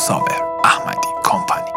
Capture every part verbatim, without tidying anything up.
صابر احمدی کمپانی.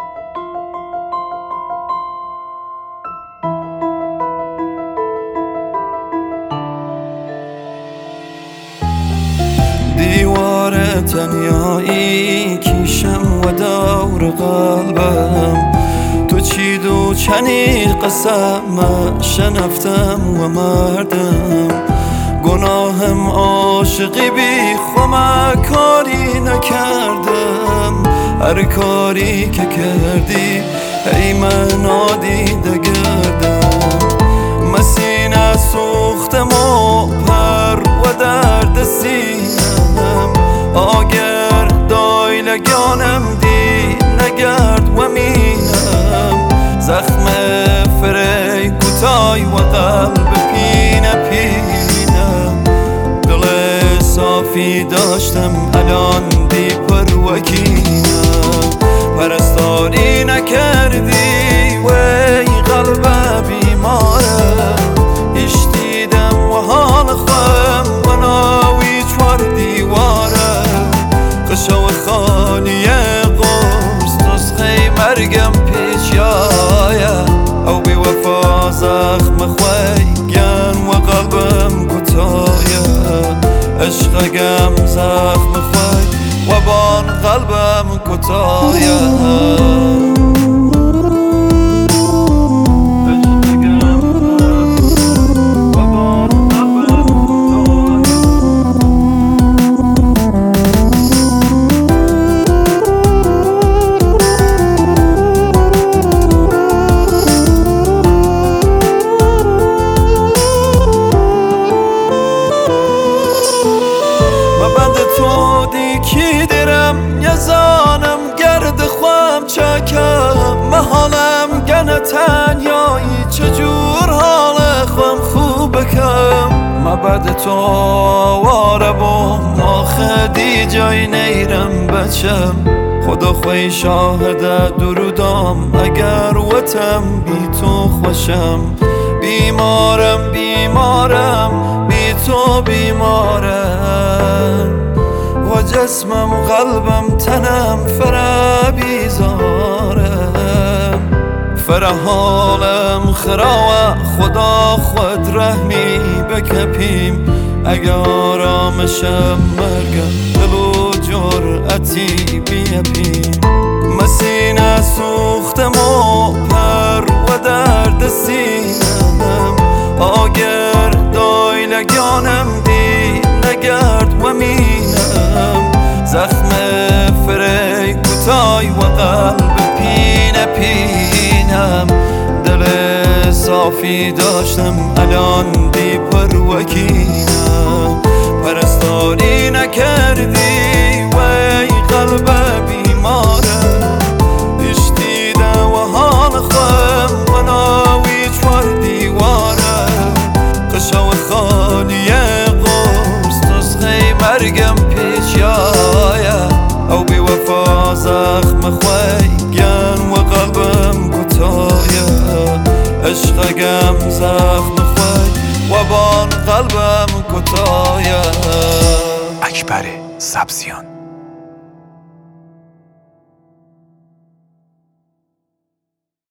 دیوار تنیایی کیشم و دور قلبم، تو چید و چنید قسم شنفتم و مردم. گناهم عاشقی بی خمه کاری نکردم، هر کاری که کردی ای من نادیده گردم. مسینه سوختم و پر و درد سینم، آگر دای لگانم دی نگرد و مینم. زخم فری کتای و قلب پینه پینم، دل صافی داشتم الان دی پر و کینم. پرستاری نکردی وی قلب بیمارم، اشتیدم و حال خوام و ناوی چوار دیوارم. قشو خالی قرص نسخه مرگم پیش یایا، او بی وفا زخم خویگن و قلبم کتایا. عشقگم زخم خوی و بان قلبم کتایا. تو دیکی درم یزانم گرد خوام چکم، محالم گنه تنیایی چجور حال خوام خوب کم. ما بعد تو آواره بوم آخه دی جای نیرم بچم. خدا خوی شاهده درودام اگر وطم بی تو خوشم. بیمارم بیمارم بی تو بیمارم، و جسمم قلبم تنم فرا بیزارم. فرا حالم خراوه خدا خود رحمی بکپیم، اگه آرامشم مرگم دل و جرعتی بیپیم. مسینه سوختم و پر و درد سینم، آگر دای لگانم دی نگرد و مینم. زخم فری کتای و قلب پینه پینم، دل صافی داشتم الان دی پر و کینم. پرستاری نکردی وی قلب بیمارم، اشتیده و حال خوام و ناوی چوار دیوارم. قشو خالی قرص نسخه مرگم پیش یایا، او بی وفا زخم خویگن و قلبم کتایا. عشقگم زخم خوی و بان قلبم کتایا. اکبر سبزیان.